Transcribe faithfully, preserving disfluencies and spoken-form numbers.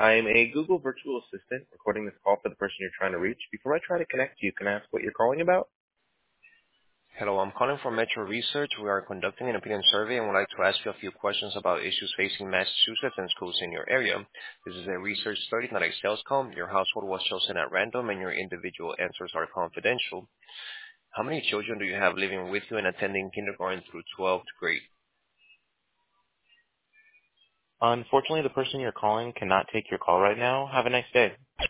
I'm a Google virtual assistant recording this call for the person you're trying to reach. Before I try to connect you, can I ask what you're calling about? Hello, I'm calling from Metro Research. We are conducting an opinion survey and would like to ask you a few questions about issues facing Massachusetts and schools in your area. This is a research study, not a sales call. Your household was chosen at random and your individual answers are confidential. How many children do you have living with you and attending kindergarten through twelfth grade? Unfortunately, the person you're calling cannot take your call right now. Have a nice day.